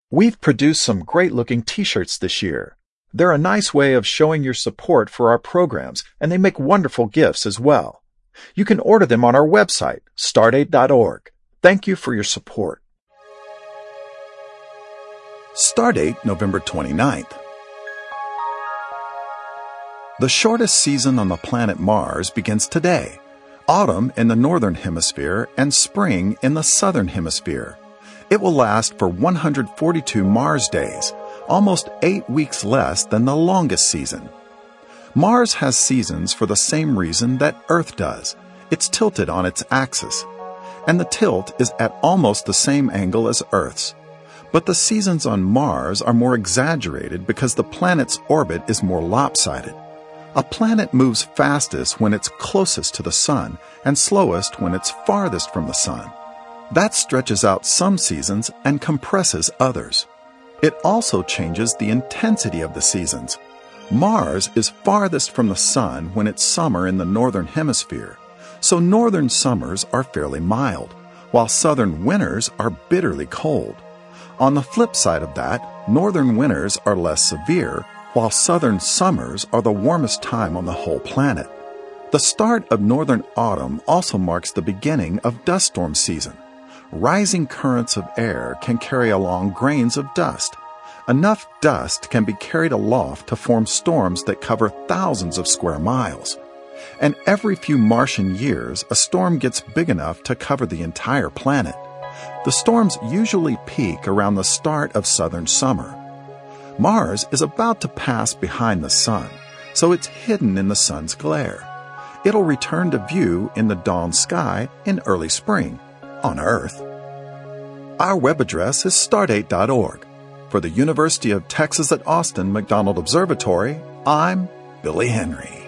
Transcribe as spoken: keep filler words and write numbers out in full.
We've produced some great-looking t-shirts this year. They're a nice way of showing your support for our programs, and they make wonderful gifts as well. You can order them on our website, stardate dot org. Thank you for your support. Stardate, November twenty-ninth. The shortest season on the planet Mars begins today. Autumn in the northern hemisphere and spring in the southern hemisphere. It will last for one hundred forty-two Mars days, almost eight weeks less than the longest season. Mars has seasons for the same reason that Earth does. It's tilted on its axis, and the tilt is at almost the same angle as Earth's. But the seasons on Mars are more exaggerated because the planet's orbit is more lopsided. A planet moves fastest when it's closest to the Sun and slowest when it's farthest from the Sun. That stretches out some seasons and compresses others. It also changes the intensity of the seasons. Mars is farthest from the Sun when it's summer in the northern hemisphere, so northern summers are fairly mild, while southern winters are bitterly cold. On the flip side of that, northern winters are less severe, while southern summers are the warmest time on the whole planet. The start of northern autumn also marks the beginning of dust storm season. Rising currents of air can carry along grains of dust. Enough dust can be carried aloft to form storms that cover thousands of square miles. And every few Martian years, a storm gets big enough to cover the entire planet. The storms usually peak around the start of southern summer. Mars is about to pass behind the Sun, so it's hidden in the Sun's glare. It'll return to view in the dawn sky in early spring, on Earth. Our web address is stardate dot org. For the University of Texas at Austin McDonald Observatory, I'm Billy Henry.